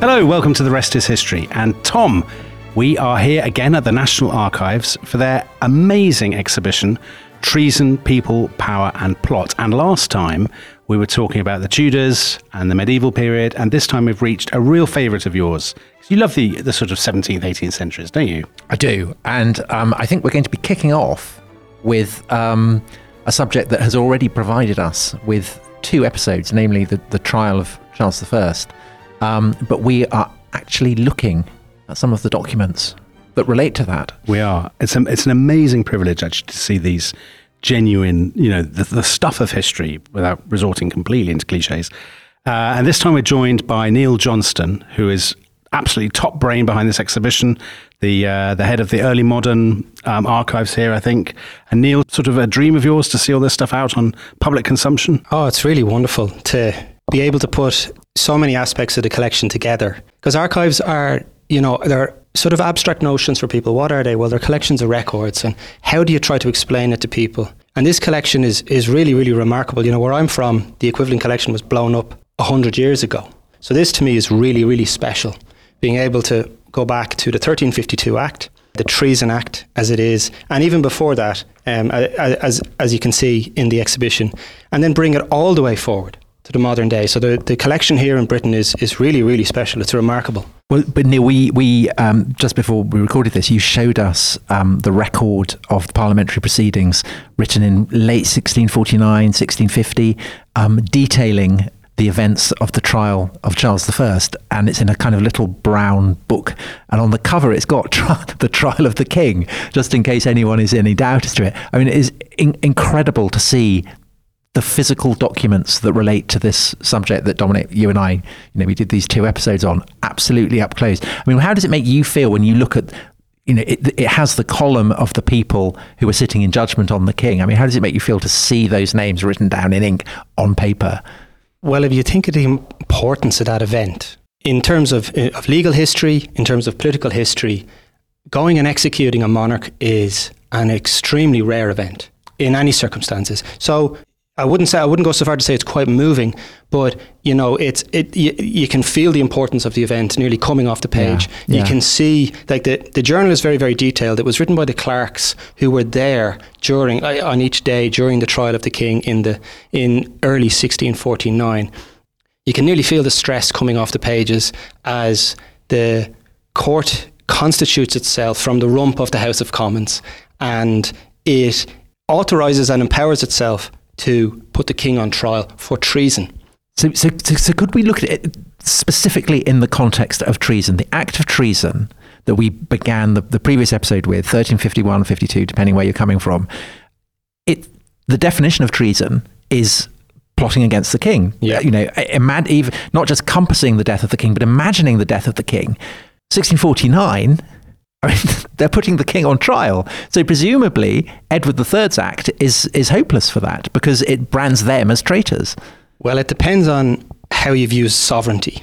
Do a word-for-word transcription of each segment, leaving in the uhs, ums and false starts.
Hello, welcome to The Rest is History. And Tom, we are here again at the National Archives for their amazing exhibition, Treason, People, Power and Plot. And last time we were talking about the Tudors and the medieval period, and this time we've reached a real favourite of yours. You love the, the sort of seventeenth, eighteenth centuries, don't you? I do. And um, I think we're going to be kicking off with um, a subject that has already provided us with two episodes, namely the, the trial of Charles the First. Um, but we are actually looking at some of the documents that relate to that. We are. It's, a, it's an amazing privilege actually to see these genuine, you know, the, the stuff of history without resorting completely into cliches. Uh, and this time we're joined by Neil Johnston, who is absolutely top brain behind this exhibition, the uh, the head of the early modern um, archives here, I think. And Neil, sort of a dream of yours to see all this stuff out on public consumption? Oh, it's really wonderful to be able to put so many aspects of the collection together. Because archives are, you know, they're sort of abstract notions for people. What are they? Well, they're collections of records. And how do you try to explain it to people? And this collection is is really, really remarkable. You know, where I'm from, the equivalent collection was blown up one hundred years ago. So this to me is really, really special. Being able to go back to the thirteen fifty-two Act, the Treason Act as it is, and even before that, um, as as you can see in the exhibition, and then bring it all the way forward to the modern day. So the, the collection here in Britain is is really, really special. It's remarkable. Well, but Neil, we, we um, just before we recorded this, you showed us um, the record of the parliamentary proceedings written in late sixteen forty-nine, sixteen fifty, um, detailing the events of the trial of Charles the First, and it's in a kind of little brown book, and on the cover it's got tri- the trial of the king, just in case anyone is in any doubt as to it. I mean, it is in- incredible to see the physical documents that relate to this subject that Dominic, you and I, you know, we did these two episodes on absolutely up close. I mean, how does it make you feel when you look at, you know, it, it has the column of the people who were sitting in judgment on the king. I mean, how does it make you feel to see those names written down in ink on paper? Well, if you think of the importance of that event, in terms of, of legal history, in terms of political history, going and executing a monarch is an extremely rare event in any circumstances. So I wouldn't say I wouldn't go so far to say it's quite moving, but you know, it's it. You, you can feel the importance of the event nearly coming off the page. Yeah, yeah. You can see, like the the journal is very very detailed. It was written by the clerks who were there during on each day during the trial of the king in the in early sixteen forty-nine. You can nearly feel the stress coming off the pages as the court constitutes itself from the rump of the House of Commons, and it authorises and empowers itself to put the king on trial for treason. So, so, so, so could we look at it specifically in the context of treason, the act of treason that we began the, the previous episode with, thirteen fifty-one, fifty-two, depending where you're coming from. It, the definition of treason is plotting against the king. Yeah. You know, imag- even, not just compassing the death of the king, but imagining the death of the king. sixteen forty-nine, I mean, they're putting the king on trial. So presumably Edward the Third's Act is is hopeless for that because it brands them as traitors. Well, it depends on how you view sovereignty.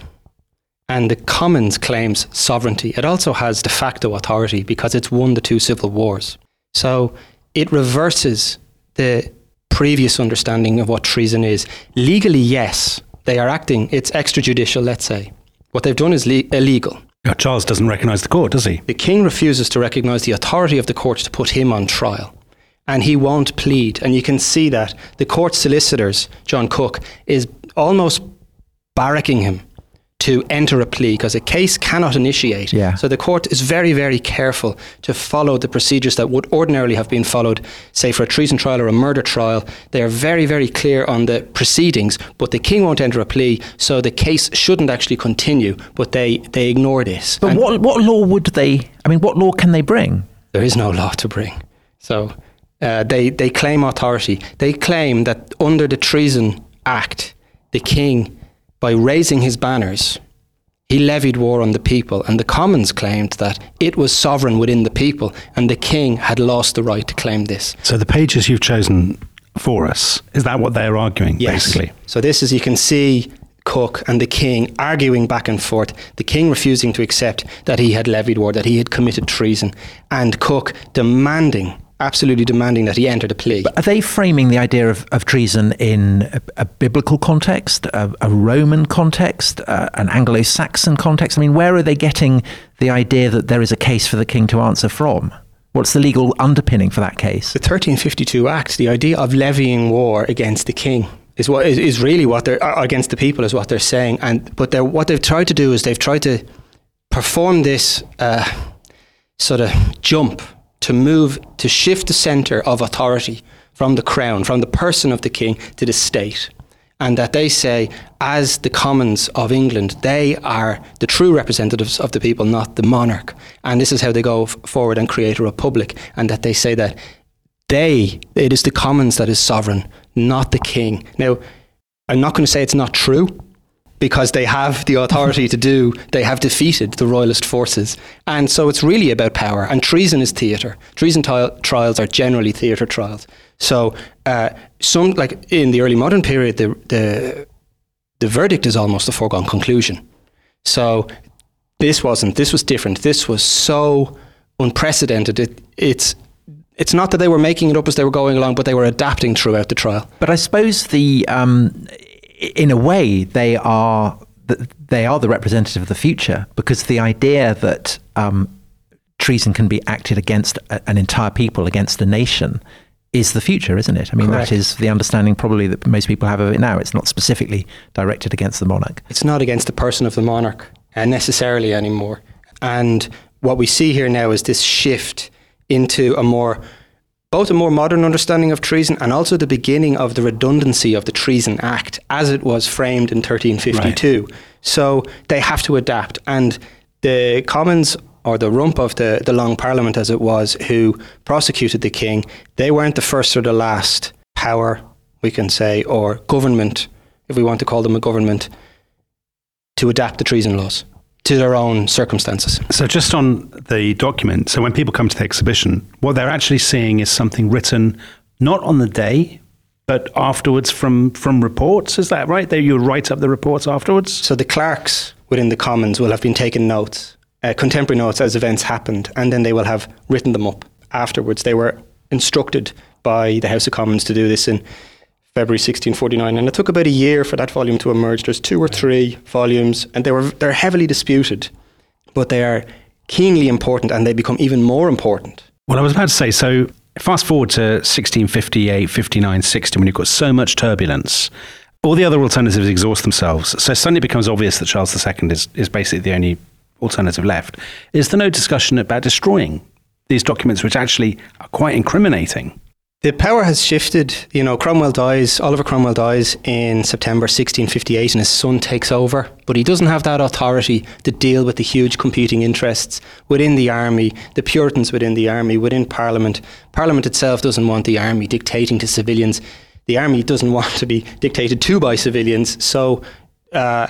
And the Commons claims sovereignty. It also has de facto authority because it's won the two civil wars. So it reverses the previous understanding of what treason is. Legally, yes, they are acting, it's extrajudicial, let's say. What they've done is le- illegal. Yeah, Charles doesn't recognise the court, does he? The king refuses to recognise the authority of the court to put him on trial. And he won't plead. And you can see that the court solicitors, John Cook, is almost barracking him to enter a plea because a case cannot initiate. Yeah. So the court is very, very careful to follow the procedures that would ordinarily have been followed, say, for a treason trial or a murder trial. They are very, very clear on the proceedings, but the king won't enter a plea, so the case shouldn't actually continue, but they, they ignore this. But And what what law would they, I mean, what law can they bring? there is no law to bring. So uh, they, they claim authority. They claim that under the Treason Act, the king, by raising his banners, he levied war on the people, and the Commons claimed that it was sovereign within the people, and the king had lost the right to claim this. So the pages you've chosen for us, is that what they're arguing, Yes. basically? So this is, you can see Cook and the king arguing back and forth, the king refusing to accept that he had levied war, that he had committed treason, and Cook demanding absolutely demanding that he entered a plea. Are they framing the idea of, of treason in a, a biblical context, a, a Roman context, uh, an Anglo-Saxon context? I mean, where are they getting the idea that there is a case for the king to answer from? What's the legal underpinning for that case? The thirteen fifty-two Act, the idea of levying war against the king, is what is, is really what they're uh, against the people, is what they're saying. And but they're, what they've tried to do is they've tried to perform this uh, sort of jump to move, to shift the centre of authority from the crown, from the person of the king to the state. And that they say, as the Commons of England, they are the true representatives of the people, not the monarch. And this is how they go f- forward and create a republic. And that they say that they, it is the Commons that is sovereign, not the king. Now, I'm not going to say it's not true, because they have the authority to do, they have defeated the royalist forces. And so it's really about power. And treason is theatre. Treason t- trials are generally theatre trials. So uh, some, like in the early modern period, the, the the verdict is almost a foregone conclusion. So this wasn't, this was different. This was so unprecedented. It, it's It's not that they were making it up as they were going along, but they were adapting throughout the trial. But I suppose the... Um, in a way, they are they are the representative of the future, because the idea that um, treason can be acted against a, an entire people, against a nation, is the future, isn't it? I mean, Correct. That is the understanding probably that most people have of it now. It's not specifically directed against the monarch. It's not against the person of the monarch uh, necessarily anymore. And what we see here now is this shift into a more... both a more modern understanding of treason and also the beginning of the redundancy of the Treason Act as it was framed in thirteen fifty-two. Right. So they have to adapt. And the Commons, or the rump of the, the Long Parliament as it was, who prosecuted the king, they weren't the first or the last power, we can say, or government, if we want to call them a government, to adapt the treason laws to their own circumstances. So just on the document, so when people come to the exhibition, what they're actually seeing is something written not on the day, but afterwards from, from reports, is that right? They, you write up the reports afterwards? So the clerks within the Commons will have been taking notes, uh, contemporary notes as events happened, and then they will have written them up afterwards. They were instructed by the House of Commons to do this in February sixteen forty-nine, and it took about a year for that volume to emerge. There's two or three volumes, and they were they're heavily disputed, but they are keenly important, and they become even more important. Well, I was about to say, so fast forward to sixteen fifty-eight, fifty-nine, sixty, when you've got so much turbulence, all the other alternatives exhaust themselves. So suddenly it becomes obvious that Charles the Second is, is basically the only alternative left. Is there no discussion about destroying these documents, which actually are quite incriminating? The power has shifted. You know, Cromwell dies, Oliver Cromwell dies in September sixteen fifty-eight, and his son takes over. But he doesn't have that authority to deal with the huge competing interests within the army, the Puritans within the army, within Parliament. Parliament itself doesn't want the army dictating to civilians. The army doesn't want to be dictated to by civilians. So uh,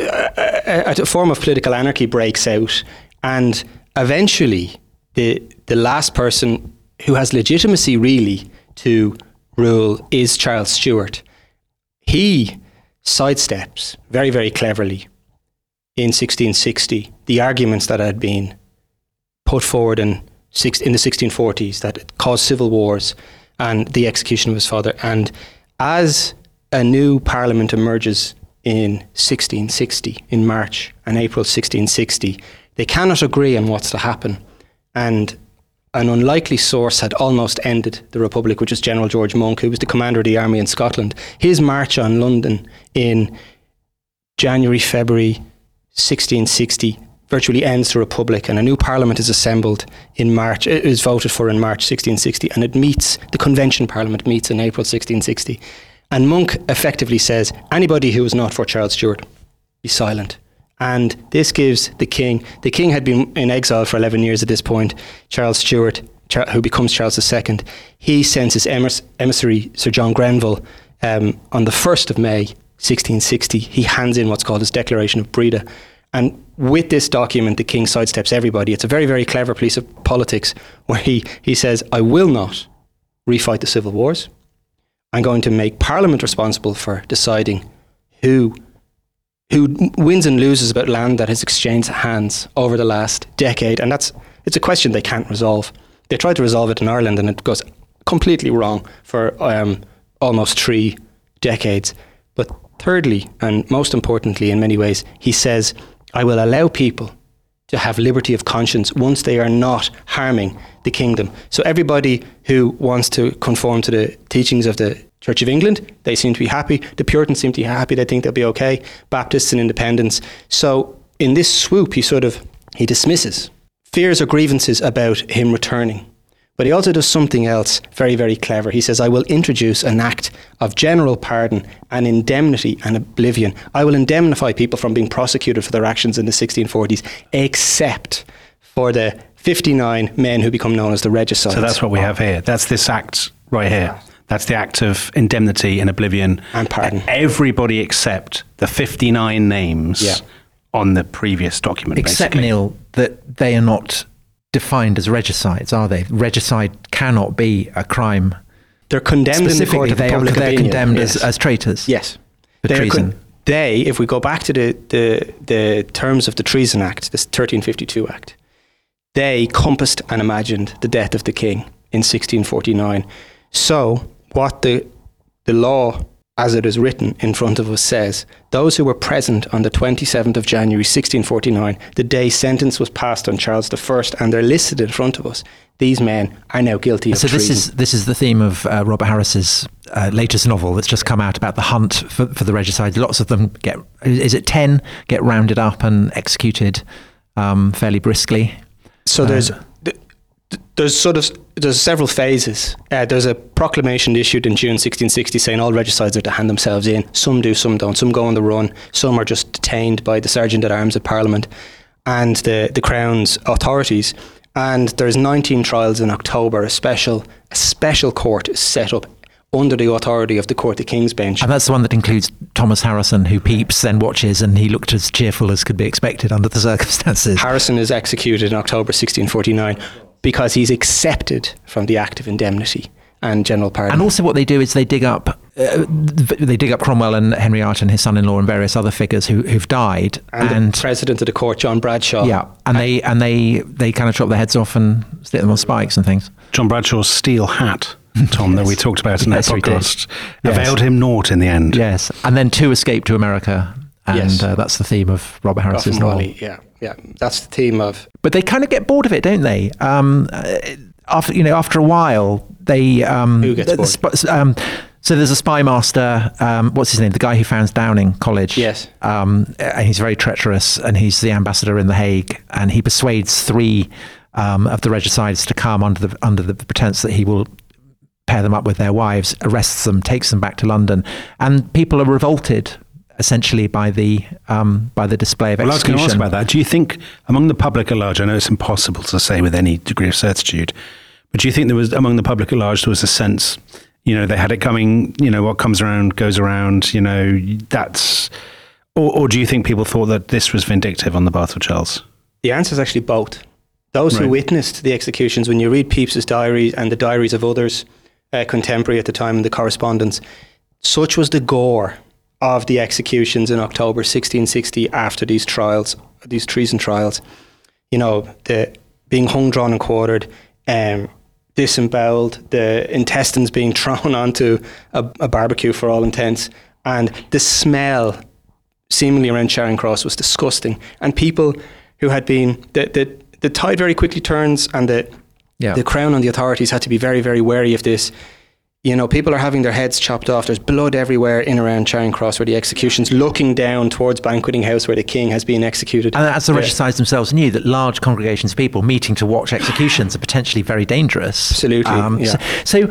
a, a form of political anarchy breaks out. And eventually, the the last person who has legitimacy, really, to rule is Charles Stuart. He sidesteps very, very cleverly in sixteen sixty the arguments that had been put forward in, six, in the sixteen forties that caused civil wars and the execution of his father. And as a new parliament emerges in sixteen sixty, in March and April sixteen sixty, they cannot agree on what's to happen. And an unlikely source had almost ended the Republic, which is General George Monk, who was the commander of the army in Scotland. His march on London in January, February sixteen sixty virtually ends the Republic, and a new parliament is assembled in March, it is voted for in March sixteen sixty, and it meets, the Convention Parliament meets in April sixteen sixty. And Monk effectively says, anybody who is not for Charles Stuart, be silent. And this gives the king, the king had been in exile for eleven years at this point, Charles Stuart, Char- who becomes Charles the Second, he sends his emiss- emissary, Sir John Grenville, um, on the first of May, sixteen sixty, he hands in what's called his Declaration of Breda. And with this document, the king sidesteps everybody. It's a very, very clever piece of politics where he, he says, I will not refight the civil wars. I'm going to make Parliament responsible for deciding who who wins and loses about land that has exchanged hands over the last decade. And that's it's a question they can't resolve. They tried to resolve it in Ireland and it goes completely wrong for um, almost three decades. But thirdly, and most importantly in many ways, he says, I will allow people to have liberty of conscience once they are not harming the kingdom. So everybody who wants to conform to the teachings of the Church of England, they seem to be happy. The Puritans seem to be happy. They think they'll be okay. Baptists and Independents. So in this swoop, he sort of, he dismisses fears or grievances about him returning. But he also does something else very, very clever. He says, I will introduce an act of general pardon and indemnity and oblivion. I will indemnify people from being prosecuted for their actions in the sixteen forties, except for the fifty-nine men who become known as the regicides. So that's what we have here. That's this act right here. That's the act of indemnity and oblivion. And pardon. Everybody except the fifty-nine names Yeah. on the previous document, Except, basically. Neil, that they are not defined as regicides, are they? Regicide cannot be a crime. They're condemned in the court Specifically, of they are public they're opinion. condemned Yes. as, as traitors. Yes. For They're treason. con- they, if we go back to the, the, the terms of the Treason Act, this thirteen fifty-two Act, they compassed and imagined the death of the king in sixteen forty-nine. So what the the law, as it is written in front of us, says, those who were present on the twenty-seventh of January sixteen forty-nine, the day sentence was passed on Charles the First, and they're listed in front of us, these men are now guilty of So this treason. is this is the theme of uh, Robert Harris's uh, latest novel that's just come out about the hunt for, for the regicides. Lots of them get, is it ten, get rounded up and executed um, fairly briskly. So there's th- th- there's sort of there's several phases. Uh, there's a proclamation issued in June sixteen sixty saying all regicides are to hand themselves in. Some do, some don't. Some go on the run. Some are just detained by the Sergeant at Arms at Parliament and the the Crown's authorities. And there's nineteen trials in October. A special a special court is set up under the authority of the Court of King's Bench. And that's the one that includes Thomas Harrison, who peeps, then watches, and he looked as cheerful as could be expected under the circumstances. Harrison is executed in October sixteen forty-nine because he's accepted from the Act of Indemnity and General Pardon. And also what they do is they dig up uh, they dig up Cromwell and Henry Art and his son-in-law and various other figures who, who've died. and, And, the President of the Court, John Bradshaw. yeah, and they and they they kind of chop their heads off and stick them on spikes and things. John Bradshaw's steel hat, Tom, that we talked about in Yes, that we did. podcast, Yes. availed him naught in the end. Yes, and then two escape to America, and Yes. uh, that's the theme of Robert Harris's Ruff and novel. Wally, yeah, yeah. That's the theme of. But they kind of get bored of it, don't they? Um, uh, after you know, after a while, they um, Who gets the- bored? sp- um, so there's a spy master. Um, what's his name? The guy who founds Downing College. Yes. Um, and he's very treacherous, and he's the ambassador in The Hague, and he persuades three um, of the regicides to come under the under the pretense that he will pair them up with their wives, arrests them, takes them back to London, and people are revolted essentially by the um, by the display of Well, I was going execution. to ask about that. Do you think among the public at large, I know it's impossible to say with any degree of certitude, but do you think there was, among the public at large, there was a sense, you know, they had it coming, you know, what comes around goes around, you know, that's, or, or do you think people thought that this was vindictive on the behalf of Charles? The answer is actually both. Those who Right. witnessed the executions, when you read Pepys's diaries and the diaries of others uh, contemporary at the time in the correspondence, such was the gore of the executions in October sixteen sixty after these trials, these treason trials. You know, the being hung, drawn and quartered, um, disemboweled, the intestines being thrown onto a, a barbecue for all intents, and the smell seemingly around Charing Cross was disgusting. And people who had been, the, the, the tide very quickly turns, and the, Yeah. the Crown and the authorities had to be very, very wary of this. You know, people are having their heads chopped off. There's blood everywhere in around Charing Cross where the executions, looking down towards Banqueting House where the king has been executed. And as the Yeah. regicides themselves knew, that large congregations of people meeting to watch executions are potentially very dangerous. Absolutely, yeah. So, so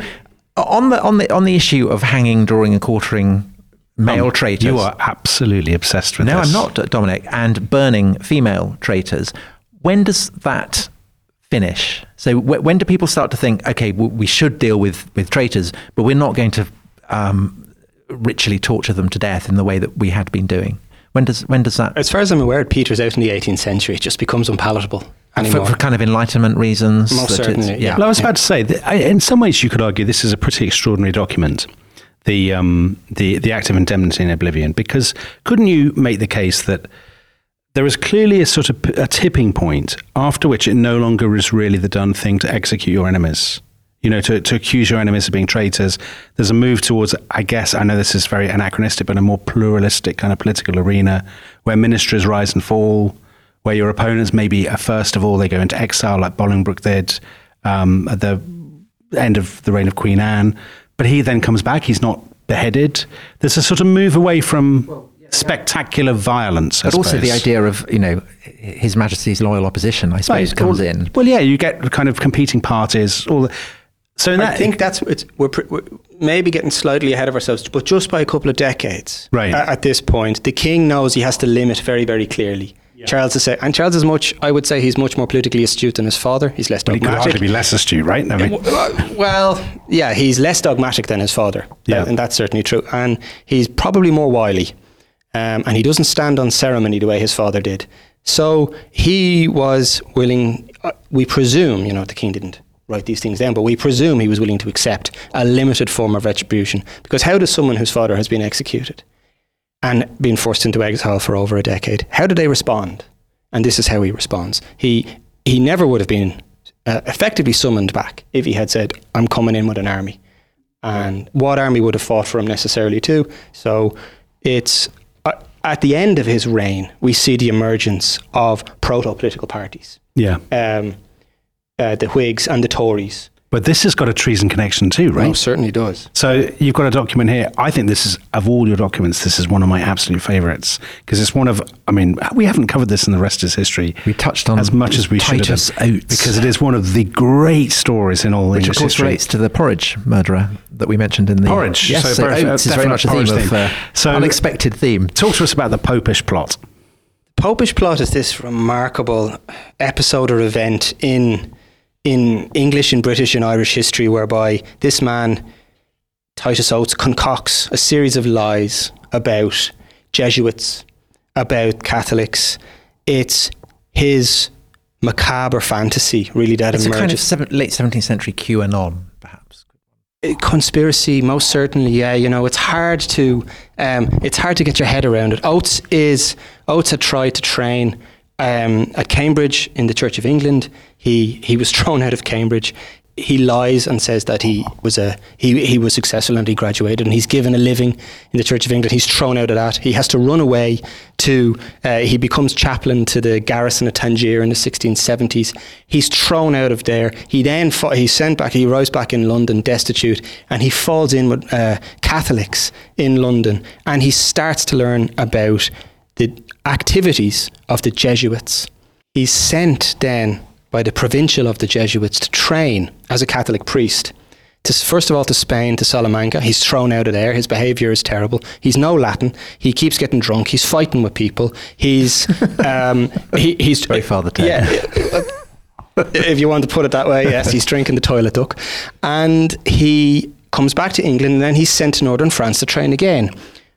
on the on the on the issue of hanging, drawing, and quartering male Um, traitors, You are absolutely obsessed with no, this. I'm not, Dominic, and burning female traitors. When does that finish? So w- when do people start to think, okay, w- we should deal with with traitors, but we're not going to um, ritually torture them to death in the way that we had been doing? When does when does that? As far as I'm aware, it peters out in the eighteenth century. It just becomes unpalatable For, anymore. for kind of enlightenment reasons. Most that it's- certainly, yeah. Well, I was about to say, that I- in some ways, you could argue this is a pretty extraordinary document, the um, the the Act of Indemnity and Oblivion, because couldn't you make the case that there is clearly a sort of p- a tipping point after which it no longer is really the done thing to execute your enemies. You know, to, to accuse your enemies of being traitors. There's a move towards, I guess, I know this is very anachronistic, but a more pluralistic kind of political arena where ministries rise and fall, where your opponents maybe uh, first of all they go into exile like Bolingbroke did um, at the end of the reign of Queen Anne, but he then comes back. He's not beheaded. There's a sort of move away from well, yeah, spectacular yeah. violence, I but also suppose. the idea of, you know, His Majesty's loyal opposition, I suppose, right. comes well, in. Well, yeah, you get kind of competing parties, all the. So in I that, think that's it's, we're, we're maybe getting slightly ahead of ourselves, but just by a couple of decades. Right. At, at this point, the king knows he has to limit very, very clearly. Yeah. Charles is and Charles is much. I would say he's much more politically astute than his father. He's less dogmatic. But he could hardly be less astute, right? I mean, well, yeah, he's less dogmatic than his father. Yeah, uh, and that's certainly true. And he's probably more wily, um, and he doesn't stand on ceremony the way his father did. So he was willing. Uh, we presume, you know, the king didn't write these things down, but we presume he was willing to accept a limited form of retribution. Because how does someone whose father has been executed and been forced into exile for over a decade, how do they respond? And this is how he responds. He he never would have been uh, effectively summoned back if he had said, I'm coming in with an army. And what army would have fought for him necessarily too? So it's uh, at the end of his reign, we see the emergence of proto-political parties. Yeah. Um, Uh, the Whigs and the Tories. But this has got a treason connection too, right? Oh, certainly does. So you've got a document here. I think this is, of all your documents, this is one of my absolute favourites because it's one of, I mean, we haven't covered this in the rest of his history. We touched on as much as we Titus should have, Oates, because it is one of the great stories in all which English of course history. relates to the Porridge murderer that we mentioned in the Porridge. Yes, so, so very, Oates is very much a theme theme. of uh, so unexpected theme. Talk to us about the Popish plot. The Popish plot is this remarkable episode or event in in English and British and Irish history whereby this man, Titus Oates, concocts a series of lies about Jesuits, about Catholics. It's his macabre fantasy, really, that it's emerges. a kind of seven, late seventeenth century QAnon, perhaps. Conspiracy, most certainly, yeah. You know, it's hard to um, it's hard to get your head around it. Oates is Oates had tried to train um, at Cambridge in the Church of England. He he was thrown out of Cambridge. He lies and says that he was a he he was successful and he graduated and he's given a living in the Church of England. He's thrown out of that. He has to run away to. Uh, he becomes chaplain to the garrison at Tangier in the sixteen seventies. He's thrown out of there. He then fa- he's sent back. He arrives back in London destitute, and he falls in with uh, Catholics in London, and he starts to learn about the activities of the Jesuits. He's sent then by the provincial of the Jesuits to train as a Catholic priest. To, first of all to Spain, to Salamanca. He's thrown out of there. His behaviour is terrible. He's no Latin. He keeps getting drunk. He's fighting with people. He's um, he, he's very Father Ted. Yeah, if you want to put it that way, yes. He's drinking the toilet duck, and he comes back to England, and then he's sent to northern France to train again.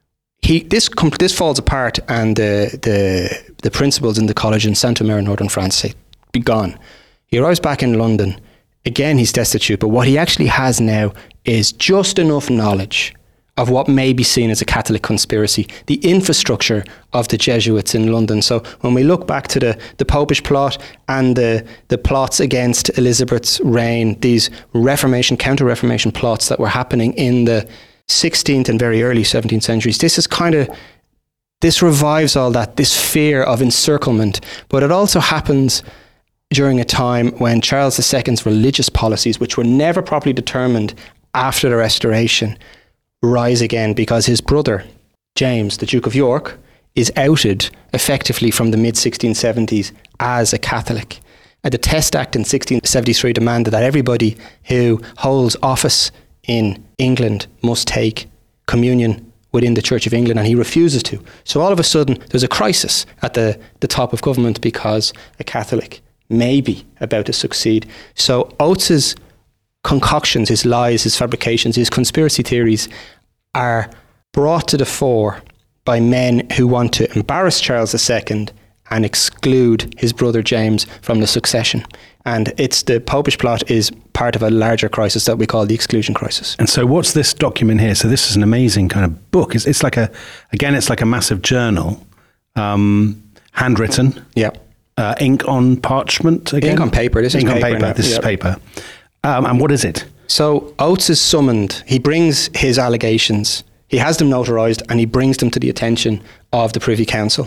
He this com- this falls apart, and the the the principals in the college in Saint-Omer in northern France say, be gone. He arrives back in London. Again, he's destitute, but what he actually has now is just enough knowledge of what may be seen as a Catholic conspiracy, the infrastructure of the Jesuits in London. So when we look back to the, the Popish plot and the, the plots against Elizabeth's reign, these Reformation, counter-Reformation plots that were happening in the sixteenth and very early seventeenth centuries, this is kind of this revives all that, this fear of encirclement, but it also happens during a time when Charles the Second's religious policies, which were never properly determined after the Restoration, rise again because his brother, James, the Duke of York, is outed effectively from the mid sixteen seventies as a Catholic. And the Test Act in sixteen seventy-three demanded that everybody who holds office in England must take communion within the Church of England, and he refuses to. So all of a sudden, there's a crisis at the, the top of government because a Catholic may be about to succeed. So Oates's concoctions, his lies, his fabrications, his conspiracy theories are brought to the fore by men who want to embarrass Charles the Second and exclude his brother James from the succession. And it's the Popish plot is part of a larger crisis that we call the exclusion crisis. And so what's this document here? So this is an amazing kind of book. It's, it's like a, again, it's like a massive journal. Um, handwritten, Yeah. uh, ink on parchment again? Ink on paper. This ink is on paper. paper. now. This Yeah. is paper. Um, and what is it? So Oates is summoned. He brings his allegations. He has them notarized and he brings them to the attention of the Privy Council.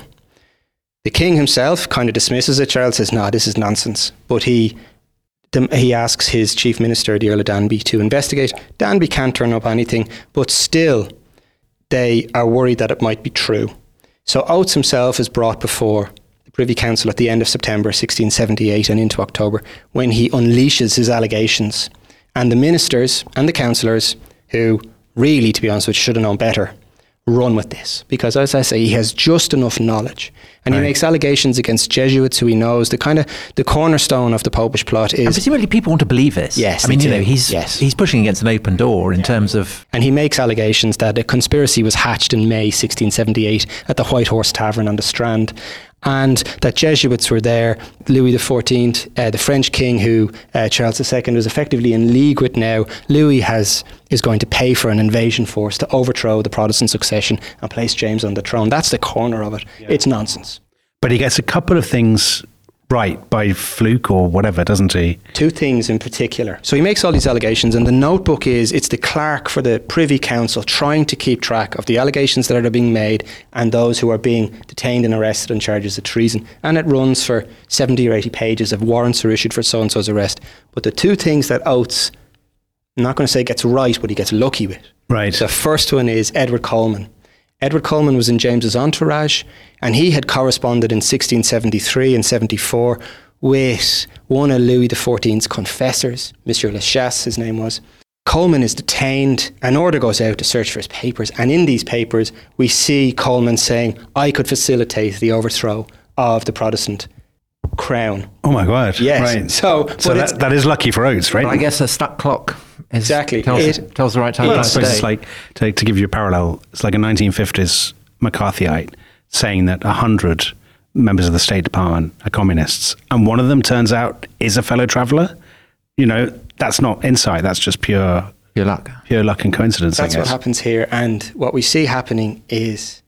The king himself kind of dismisses it. Charles says, no, this is nonsense. But he the, he asks his chief minister, the Earl of Danby, to investigate. Danby can't turn up anything, but still they are worried that it might be true. So Oates himself is brought before the Privy Council at the end of September sixteen seventy-eight and into October, when he unleashes his allegations. And the ministers and the councillors, who really, to be honest with you, should have known better, run with this. Because as I say, he has just enough knowledge. And Right. he makes allegations against Jesuits who he knows. The kind of the cornerstone of the Popish plot And is... presumably people want to believe this. Yes, I mean, they you know, do. he's Yes. he's pushing against an open door in terms of... And he makes allegations that a conspiracy was hatched in May sixteen seventy-eight at the White Horse Tavern on the Strand, and that Jesuits were there. Louis the fourteenth, uh, the French king who uh, Charles the Second was effectively in league with now, Louis has is going to pay for an invasion force to overthrow the Protestant succession and place James on the throne. That's the corner of it. It's nonsense. But he gets a couple of things right by fluke or whatever, doesn't he? Two things in particular. So he makes all these allegations, and the notebook is it's the clerk for the Privy Council trying to keep track of the allegations that are being made and those who are being detained and arrested on charges of treason. And it runs for seventy or eighty pages of warrants are issued for so and so's arrest. But the two things that Oates, I'm not going to say gets right, but he gets lucky with. Right. The first one is Edward Coleman. Edward Coleman was in James's entourage, and he had corresponded in sixteen seventy-three and seventy-four with one of Louis the fourteenth's confessors, Monsieur Lachasse, his name was. Coleman is detained. An order goes out to search for his papers, and in these papers we see Coleman saying, I could facilitate the overthrow of the Protestant crown. Oh my God. Yes. Right. So, So but it's- that, that is lucky for Oates, right? But I guess a stuck clock is, Exactly. tells, It- tells the right time Well, I of suppose day. it's like, to, to give you a parallel, it's like a nineteen fifties McCarthyite saying that one hundred members of the State Department are communists, and one of them turns out is a fellow traveller. You know, that's not insight, that's just pure Your luck. pure luck and coincidence, That's I what guess. happens here. And what we see happening is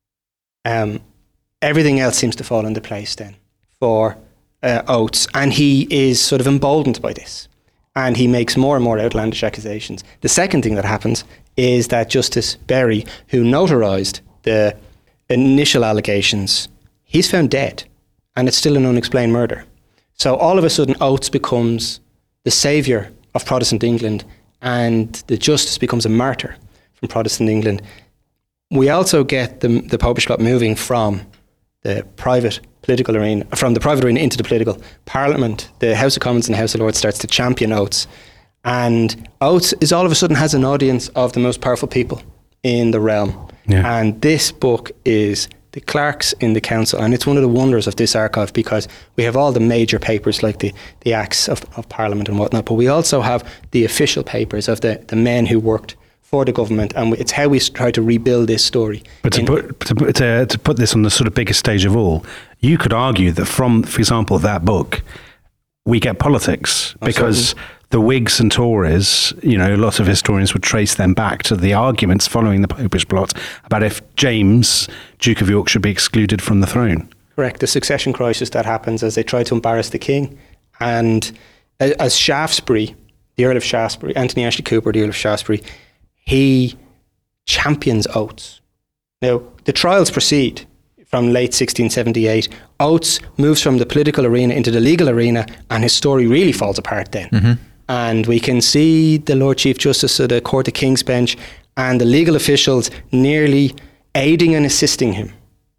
um, everything else seems to fall into place then for uh, Oates. And he is sort of emboldened by this. And he makes more and more outlandish accusations. The second thing that happens is that Justice Berry, who notarized the initial allegations, he's found dead. And it's still an unexplained murder. So all of a sudden, Oates becomes the saviour of Protestant England, and the justice becomes a martyr from Protestant England. We also get the, the Popish plot moving from the private political arena, from the private arena into the political. Parliament, the House of Commons and House of Lords starts to champion Oates. And Oates is all of a sudden has an audience of the most powerful people in the realm. Yeah. And this book is the clerks in the council, and it's one of the wonders of this archive because we have all the major papers like the, the Acts of, of Parliament and whatnot, but we also have the official papers of the, the men who worked for the government, and it's how we try to rebuild this story. But to in- put, to, put- to, to put this on the sort of biggest stage of all, you could argue that from, for example, that book, we get politics because the Whigs and Tories, you know, a lot of historians would trace them back to the arguments following the Popish plot about if James, Duke of York, should be excluded from the throne. Correct, the succession crisis that happens as they try to embarrass the king. And a- as Shaftesbury, the Earl of Shaftesbury, Anthony Ashley Cooper, the Earl of Shaftesbury, he champions Oates. Now, the trials proceed from late sixteen seventy-eight. Oates moves from the political arena into the legal arena, and his story really falls apart then. Mm-hmm. And we can see the Lord Chief Justice of the Court of King's Bench and the legal officials nearly aiding and assisting him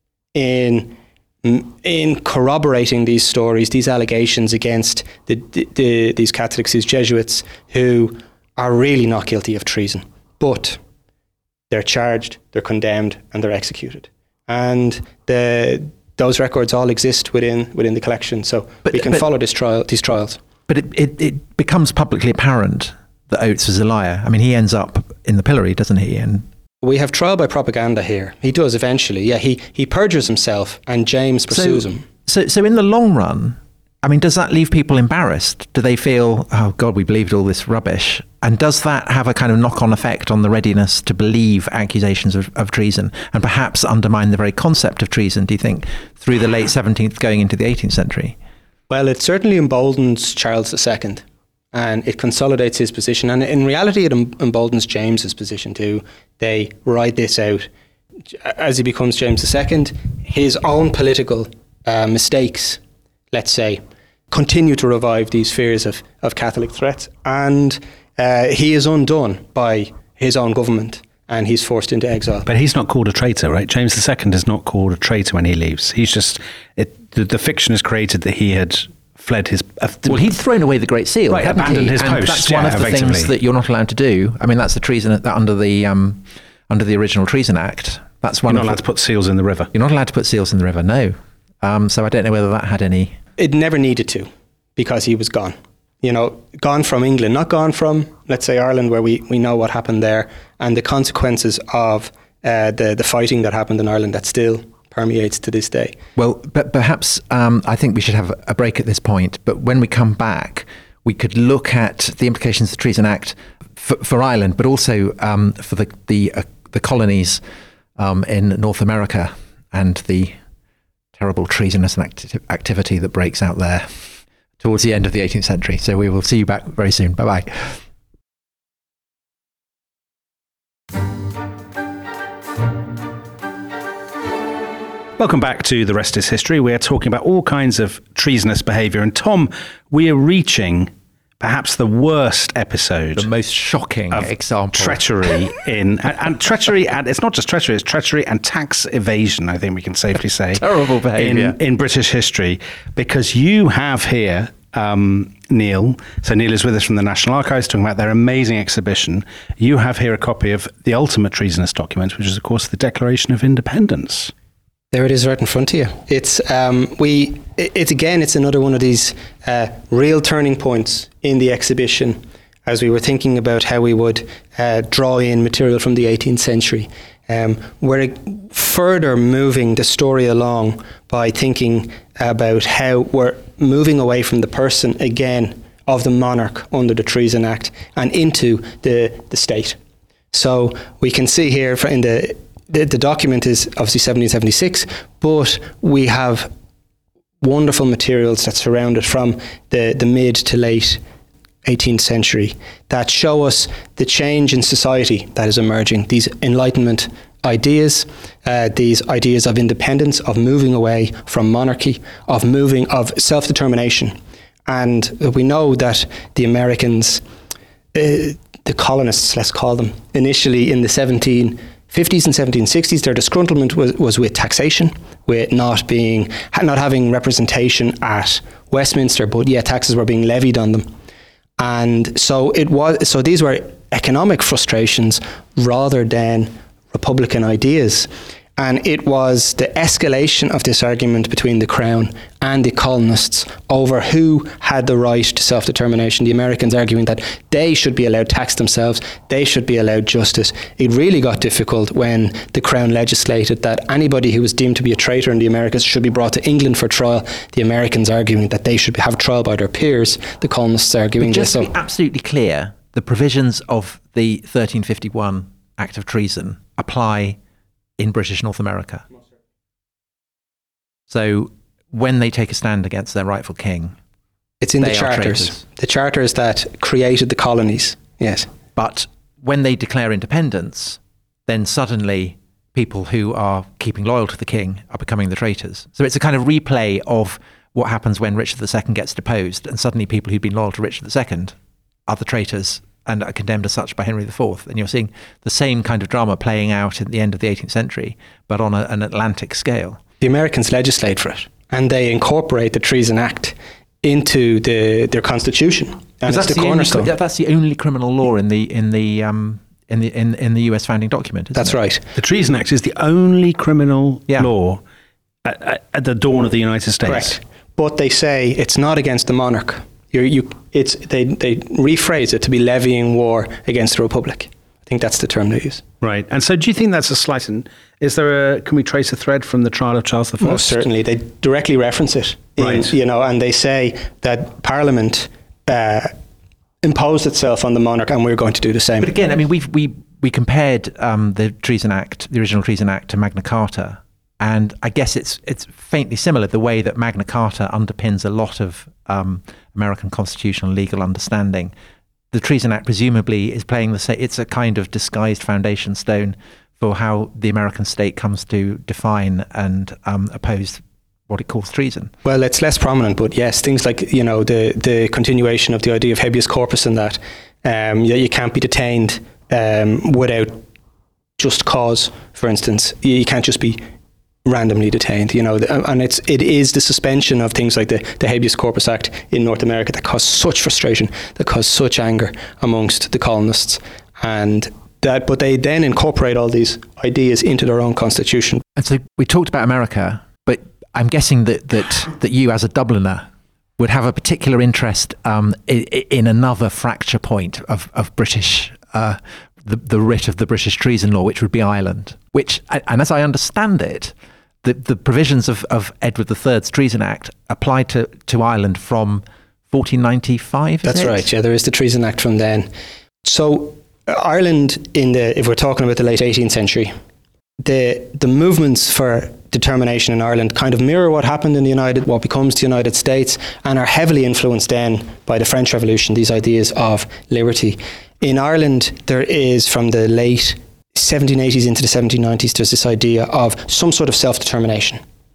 in in corroborating these stories, these allegations against the, the, the these Catholics, these Jesuits, who are really not guilty of treason. But they're charged, they're condemned, and they're executed. And the those records all exist within within the collection, so But- we can but- follow this trial, these trials. But it, it, it becomes publicly apparent that Oates was a liar. I mean, he ends up in the pillory, doesn't he? And We have trial by propaganda here. He does eventually. Yeah, he he perjures himself, and James pursues so, him. So, so in the long run, I mean, does that leave people embarrassed? Do they feel, oh God, we believed all this rubbish? And does that have a kind of knock-on effect on the readiness to believe accusations of, of treason and perhaps undermine the very concept of treason, do you think, through the late seventeenth going into the eighteenth century? Well, it certainly emboldens Charles the Second and it consolidates his position. And in reality, it em- emboldens James's position too. They ride this out. As he becomes James the Second, his own political uh, mistakes, let's say, continue to revive these fears of, of Catholic threats. And uh, he is undone by his own government and he's forced into exile. But he's not called a traitor, right? James the Second is not called a traitor when he leaves. He's just, it, the, the fiction is created that he had fled his... Uh, well, he'd thrown away the Great Seal, right, hadn't abandoned he? his and post. That's yeah, one of the things that you're not allowed to do. I mean, that's the treason that under the um, under the original Treason Act. That's one. You're not of allowed the, to put seals in the river. You're not allowed to put seals in the river. No. Um, so I don't know whether that had any. It never needed to, because he was gone. You know, gone from England, not gone from, let's say, Ireland, where we, we know what happened there, and the consequences of uh, the the fighting that happened in Ireland that still permeates to this day. Well, but perhaps um, I think we should have a break at this point. But when we come back, we could look at the implications of the Treason Act for, for Ireland, but also um, for the the, uh, the colonies um, in North America and the terrible treasonous acti- activity that breaks out there towards the end of the eighteenth century. So we will see you back very soon. Bye-bye. Welcome back to The Rest is History. We're talking about all kinds of treasonous behaviour. And Tom, we are reaching perhaps the worst episode. The most shocking of example. Treachery in... And, and treachery, and it's not just treachery, it's treachery and tax evasion, I think we can safely say. Terrible behaviour. In, in British history. Because you have here... Um, Neil. So Neil is with us from the National Archives talking about their amazing exhibition. You have here a copy of the ultimate treasonous document, which is, of course, the Declaration of Independence. There it is, right in front of you. It's um, we. It's again. It's another one of these uh, real turning points in the exhibition, as we were thinking about how we would uh, draw in material from the eighteenth century. Um, we're further moving the story along by thinking about how we're moving away from the person again of the monarch under the Treason Act and into the the state. So we can see here in the. The, the document is obviously seventeen seventy-six, but we have wonderful materials that surround it from the, the mid to late eighteenth century that show us the change in society that is emerging, these Enlightenment ideas, uh, these ideas of independence, of moving away from monarchy, of moving, of self-determination. And we know that the Americans, uh, the colonists, let's call them, initially in the seventeen fifties and seventeen sixties, their disgruntlement was, was with taxation, with not being, not having representation at Westminster, but yet taxes were being levied on them. And so it was, so these were economic frustrations rather than Republican ideas. And it was the escalation of this argument between the Crown and the colonists over who had the right to self-determination. The Americans arguing that they should be allowed tax themselves, they should be allowed justice. It really got difficult when the Crown legislated that anybody who was deemed to be a traitor in the Americas should be brought to England for trial. The Americans arguing that they should have trial by their peers. The colonists arguing but just this. to be absolutely clear, the provisions of the thirteen fifty-one Act of Treason apply in British North America. So when they take a stand against their rightful king, it's in the they are charters. traitors. The charters that created the colonies. Yes. But when they declare independence, then suddenly people who are keeping loyal to the king are becoming the traitors. So it's a kind of replay of what happens when Richard the Second gets deposed, and suddenly people who'd been loyal to Richard the Second are the traitors and are condemned as such by Henry the Fourth. And you're seeing the same kind of drama playing out at the end of the eighteenth century, but on a, an Atlantic scale. The Americans legislate for it, and they incorporate the Treason Act into the, their constitution. And it's the, the cornerstone. Only, that's the only criminal law in the in the um, in the in, in the U S founding document. Isn't that's it? right. The Treason Act is the only criminal yeah. law at, at, at the dawn of the United States. Correct. But they say it's not against the monarch. You're, you, it's they they rephrase it to be levying war against the Republic. think that's the term they use. Right. And so do you think that's a slight... In, is there a... Can we trace a thread from the trial of Charles the First? Most certainly. They directly reference it. In, Right. You know, and they say that Parliament uh, imposed itself on the monarch and we're going to do the same. But again, I mean, we've, we we compared um, the Treason Act, the original Treason Act, to Magna Carta, and I guess it's it's faintly similar. The way that Magna Carta underpins a lot of um, American constitutional legal understanding, the Treason Act presumably is playing the same. It's a kind of disguised foundation stone for how the American state comes to define and um, oppose what it calls treason. Well, it's less prominent, but yes, things like, you know, the, the continuation of the idea of habeas corpus and that, um, you, you can't be detained um, without just cause, for instance. You, you can't just be randomly detained, you know, and it's it is the suspension of things like the, the Habeas Corpus Act in North America that caused such frustration, that caused such anger amongst the colonists, and that, but they then incorporate all these ideas into their own constitution. And so we talked about America, but I'm guessing that that that you as a Dubliner would have a particular interest um, in, in another fracture point of of British. Uh, the, the writ of the British treason law, which would be Ireland, which, and as I understand it, the, the provisions of, of Edward the Third's Treason Act applied to, to Ireland from fourteen ninety-five. That's right, yeah, there is the Treason Act from then. So Ireland, in the, if we're talking about the late eighteenth century, the the movements for determination in Ireland kind of mirror what happened in the United, what becomes the United States, and are heavily influenced then by the French Revolution, these ideas of liberty. In Ireland, there is, from the late seventeen eighties into the seventeen nineties, there's this idea of some sort of self-determination.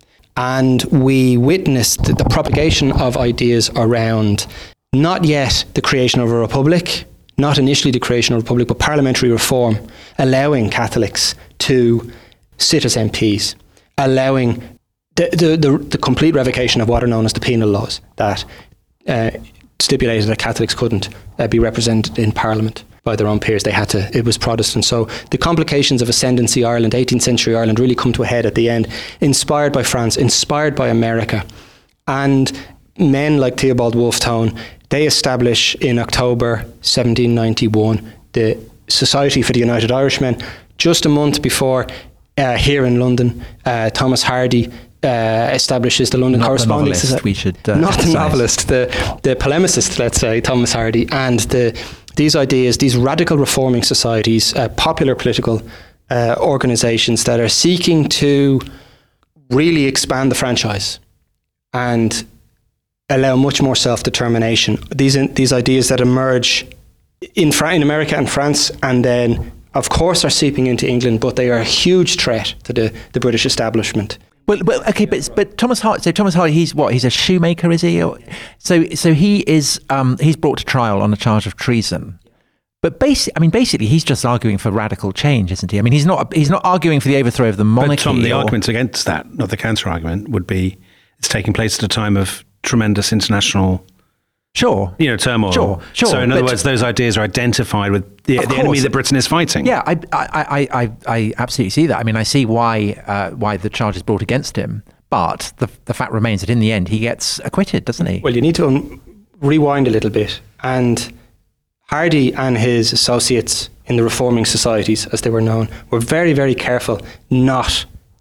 And we witnessed the, the propagation of ideas around not yet the creation of a republic, not initially the creation of a republic, but parliamentary reform, allowing Catholics to sit as M Ps, allowing the, the, the, the complete revocation of what are known as the penal laws that uh, stipulated that Catholics couldn't uh, be represented in Parliament by their own peers. They had to, it was Protestant. So the complications of ascendancy Ireland, eighteenth century Ireland, really come to a head at the end, inspired by France, inspired by America. And men like Theobald Wolfe Tone, they establish in October seventeen ninety-one the Society for the United Irishmen. Just a month before, uh, here in London, uh, Thomas Hardy Uh, establishes the London Not Corresponding the novelist, we should uh, not emphasize. the novelist, the the polemicist, let's say, Thomas Hardy, and the these ideas, these radical reforming societies, uh, popular political uh, organisations that are seeking to really expand the franchise and allow much more self-determination. These these ideas that emerge in Fra- in America and France, and then of course are seeping into England, but they are a huge threat to the, the British establishment. Well, well, okay, but but Thomas Hardy. So Thomas Hardy, he's what? He's a shoemaker, is he? Or, so so he is. Um, he's brought to trial on a charge of treason. But basic, I mean, basically, he's just arguing for radical change, isn't he? I mean, he's not. He's not arguing for the overthrow of the monarchy. But Tom, the or, argument against that, not the counter argument, would be it's taking place at a time of tremendous international. Sure. You know, turmoil. Sure, sure. So in other but, words, those ideas are identified with the, the enemy that Britain is fighting. Yeah, I, I, I, I absolutely see that. I mean, I see why uh, why the charge is brought against him. But the the fact remains that in the end, he gets acquitted, doesn't he? Well, you need to un- rewind a little bit. And Hardy and his associates in the reforming societies, as they were known, were very, very careful not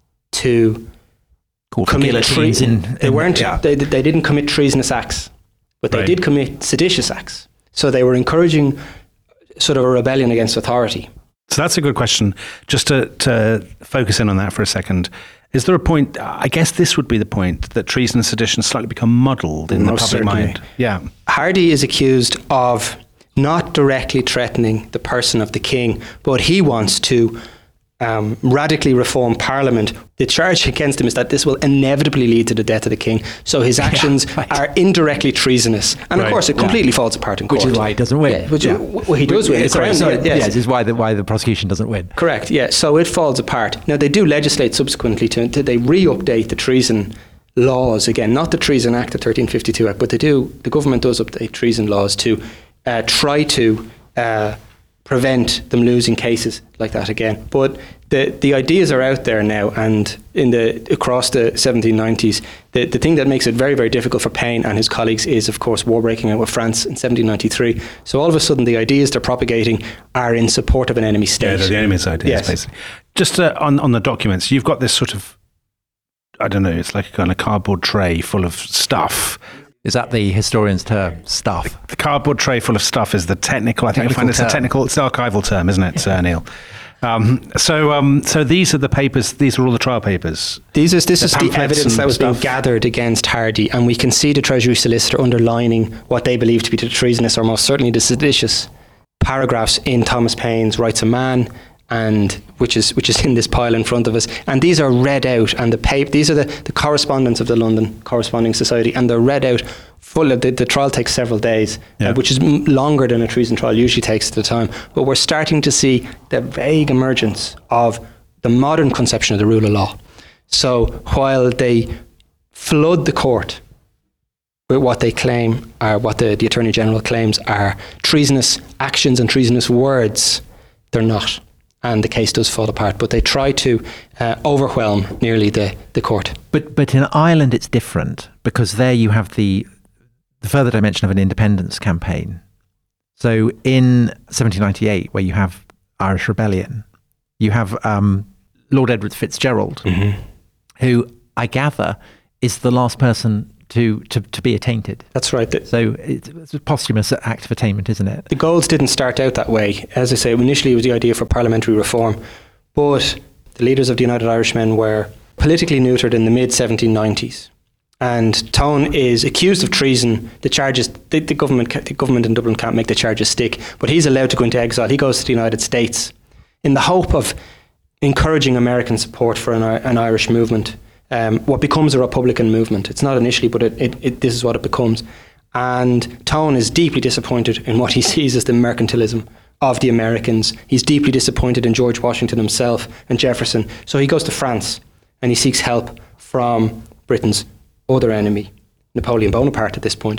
to Called commit treason. They in, weren't. Yeah. They, they didn't commit treasonous acts. But they Right. did commit seditious acts. So they were encouraging sort of a rebellion against authority. So that's a good question. Just to, to focus in on that for a second, is there a point, I guess this would be the point, that treason and sedition slightly become muddled in Most the public certainly. mind? Yeah. Hardy is accused of not directly threatening the person of the king, but he wants to um, radically reform Parliament. The charge against him is that this will inevitably lead to the death of the king. So his actions Yeah, right. are indirectly treasonous. And Right. of course, it completely falls apart in court. Which is why he doesn't win. Yeah, which, Yeah. Well, he does win. Sorry, Correct. sorry, Yes. yes, this is why the why the prosecution doesn't win. Correct, yeah. So it falls apart. Now, they do legislate subsequently to, to they re-update the treason laws again, not the Treason Act, the thirteen fifty-two Act, but they do, the government does update treason laws to uh, try to uh, prevent them losing cases like that again. But the the ideas are out there now, and in the across the seventeen nineties, the, the thing that makes it very, very difficult for Paine and his colleagues is, of course, war breaking out with France in seventeen ninety-three. So all of a sudden, the ideas they're propagating are in support of an enemy state. Yeah, they're the enemy's ideas, Yes. basically. Just uh, on, on the documents, you've got this sort of, I don't know, it's like a kind of cardboard tray full of stuff. Is that the historian's term, stuff? The cardboard tray full of stuff is the technical, I think I Technical find it's a term. technical, it's the archival term, isn't it, uh, Neil? Um, so, um, so these are the papers. These are all the trial papers. These is this The is the pamphlets evidence and that was being stuff. gathered against Hardy, and we can see the Treasury solicitor underlining what they believe to be the treasonous, or most certainly the seditious, paragraphs in Thomas Paine's Rights of Man, and which is which is in this pile in front of us. And these are read out, and the paper. These are the, the correspondence of the London Corresponding Society, and they're read out. Full of the, the trial takes several days, Yeah. uh, which is m- longer than a treason trial usually takes at the time. But we're starting to see the vague emergence of the modern conception of the rule of law. So while they flood the court with what they claim are, what the, the Attorney General claims are treasonous actions and treasonous words, they're not. And the case does fall apart. But they try to uh, overwhelm nearly the, the court. But but in Ireland it's different, because there you have the the further dimension of an independence campaign. So in seventeen ninety-eight, where you have Irish Rebellion, you have um, Lord Edward Fitzgerald, Mm-hmm. who I gather is the last person to to, to be attainted. That's right. The, So it's, it's a posthumous act of attainment, isn't it? the goals didn't start out that way. As I say, initially it was the idea for parliamentary reform. But the leaders of the United Irishmen were politically neutered in the mid seventeen nineties. And Tone is accused of treason. The charges, the, the government, ca- the government in Dublin can't make the charges stick, but he's allowed to go into exile. He goes to the United States in the hope of encouraging American support for an, I- an Irish movement, um, what becomes a Republican movement. It's not initially, but it, it, it, this is what it becomes. And Tone is deeply disappointed in what he sees as the mercantilism of the Americans. He's deeply disappointed in George Washington himself and Jefferson. So he goes to France and he seeks help from Britain's other enemy, Napoleon Bonaparte, at this point.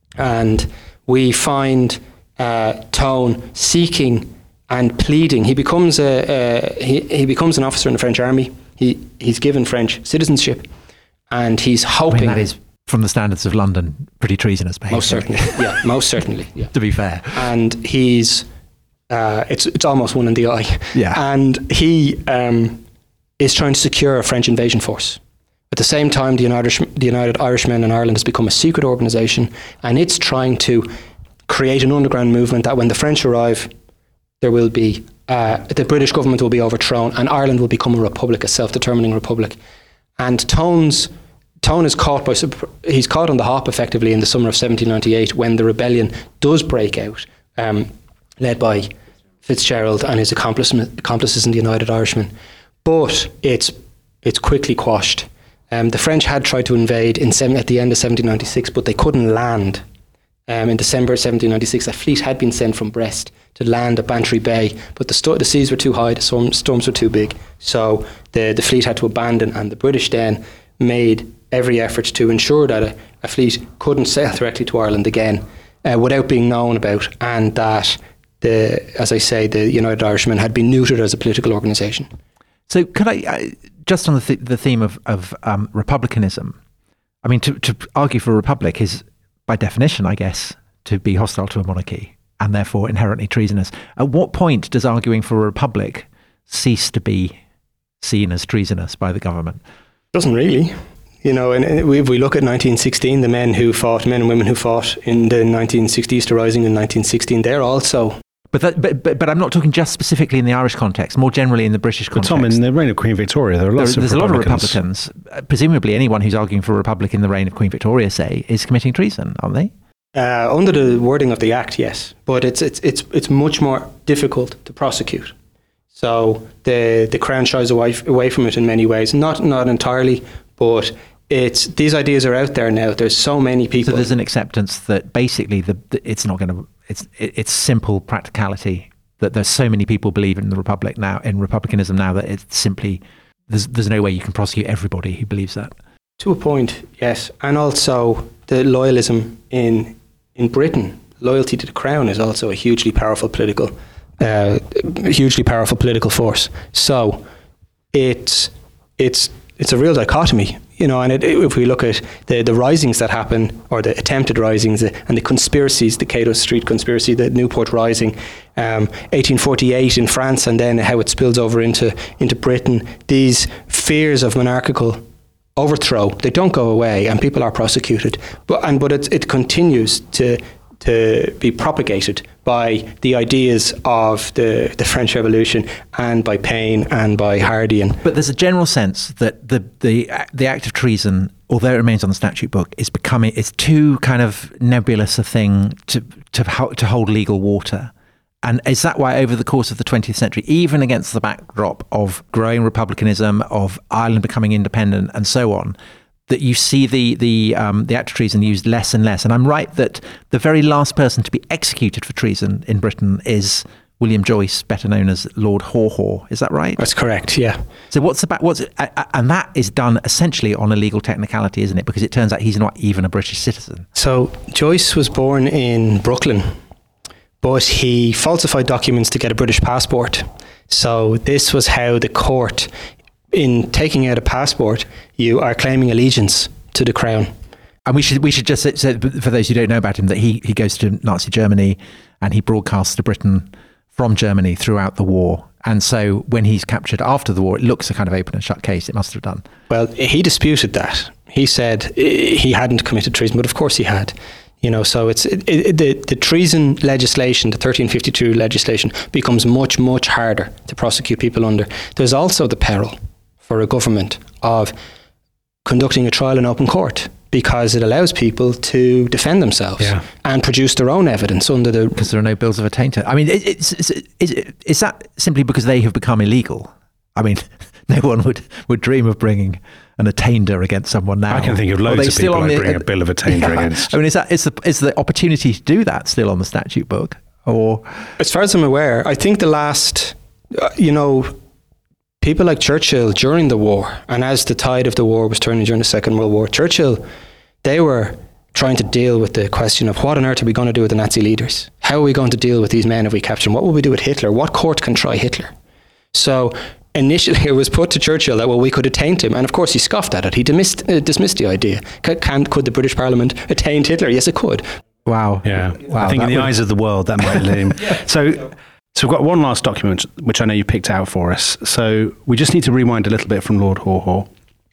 And we find uh, Tone seeking and pleading. He becomes a, a he, he becomes an officer in the French army. He he's given French citizenship, and he's I hoping. mean, that is, from the standards of London, pretty treasonous behaviour. most certainly, yeah, most certainly, yeah. To be fair. And he's uh, it's it's almost one in the eye. Yeah. And he um, is trying to secure a French invasion force. At the same time, the United, the United Irishmen in Ireland has become a secret organisation, and it's trying to create an underground movement that when the French arrive, there will be uh, the British government will be overthrown, and Ireland will become a republic, a self-determining republic. And Tone's Tone is caught by surp- he's caught on the hop effectively in the summer of seventeen ninety-eight when the rebellion does break out, um, led by Fitzgerald and his accomplice, accomplices in the United Irishmen. But it's it's quickly quashed. Um, the French had tried to invade in seven, at the end of seventeen ninety-six, but they couldn't land. Um, in December seventeen ninety-six, a fleet had been sent from Brest to land at Bantry Bay, but the, sto- the seas were too high, the storm- storms were too big, so the, the fleet had to abandon, and the British then made every effort to ensure that a, a fleet couldn't sail directly to Ireland again uh, without being known about, and that, the, as I say, the United Irishmen had been neutered as a political organisation. So could I, uh, just on the, th- the theme of, of um, republicanism, I mean, to, to argue for a republic is, by definition, I guess, to be hostile to a monarchy and therefore inherently treasonous. At what point does arguing for a republic cease to be seen as treasonous by the government? Doesn't really. You know, and if we look at nineteen sixteen, the men who fought, men and women who fought in the nineteen sixties Easter Rising in nineteen sixteen, they're also... But, that, but but but I'm not talking just specifically in the Irish context, more generally in the British But context. Tom, in the reign of Queen Victoria, there are lots There- of there's a lot of Republicans. Republicans. Uh, presumably, anyone who's arguing for a republic in the reign of Queen Victoria, say, is committing treason, aren't they? Uh, under the wording of the Act, yes, but it's it's it's it's much more difficult to prosecute. So the the Crown shies away away from it in many ways. Not not entirely, but it's these ideas are out there now. There's so many people. So there's an acceptance that basically the, the it's not going to it's it, it's simple practicality that there's so many people believe in the republic now, in republicanism now, that it's simply there's there's no way you can prosecute everybody who believes that. To a point, yes, and also the loyalism in in Britain. Loyalty to the Crown is also a hugely powerful political uh, hugely powerful political force. So it's it's it's a real dichotomy, you know. And it, if we look at the, the risings that happen, or the attempted risings, uh, and the conspiracies, the Cato Street conspiracy, the Newport Rising, um, eighteen forty-eight in France, and then how it spills over into into Britain. These fears of monarchical overthrow, they don't go away, and people are prosecuted. But and but it it continues to. to be propagated by the ideas of the, the French Revolution, and by Paine and by Hardy. And but there's a general sense that the, the the act of treason, although it remains on the statute book, is becoming it's too kind of nebulous a thing to to to hold legal water. And is that why over the course of the twentieth century, even against the backdrop of growing republicanism, of Ireland becoming independent and so on, that you see the the um, the act of treason used less and less? And I'm right that the very last person to be executed for treason in Britain is William Joyce, better known as Lord Haw Haw. Is that right? That's correct, yeah. So what's about what's uh, and that is done essentially on a legal technicality, isn't it? Because it turns out he's not even a British citizen. So Joyce was born in Brooklyn, but he falsified documents to get a British passport. So this was how the court, in taking out a passport, you are claiming allegiance to the crown. And we should we should just say, say, for those who don't know about him, that he, he goes to Nazi Germany and he broadcasts to Britain from Germany throughout the war. And so when he's captured after the war, it looks a kind of open and shut case. It must have done. Well, he disputed that. He said he hadn't committed treason, but of course he had. You know, so it's it, it, the the treason legislation, the thirteen fifty-two legislation, becomes much much harder to prosecute people under. There's also the peril for a government of conducting a trial in open court, because it allows people to defend themselves yeah. and produce their own evidence under the... Because there are no bills of attainder. I mean, it, it's, it's, is, is that simply because they have become illegal? I mean, no one would, would dream of bringing an attainder against someone now. I can think of loads of people who bring a bill of attainder yeah. against. I mean, is that is the is the opportunity to do that still on the statute book? Or, as far as I'm aware, I think the last, uh, you know, people like Churchill during the war, and as the tide of the war was turning during the Second World War, Churchill, they were trying to deal with the question of what on earth are we going to do with the Nazi leaders? How are we going to deal with these men if we capture them? What will we do with Hitler? What court can try Hitler? So initially it was put to Churchill that, well, we could attaint him. And of course he scoffed at it. He dismissed, uh, dismissed the idea. Can, can, could the British Parliament attaint Hitler? Yes, it could. Wow. Yeah. Wow, I think in the would... eyes of the world, that might let him. yeah. So... So we've got one last document, which I know you picked out for us. So we just need to rewind a little bit from Lord Haw Haw.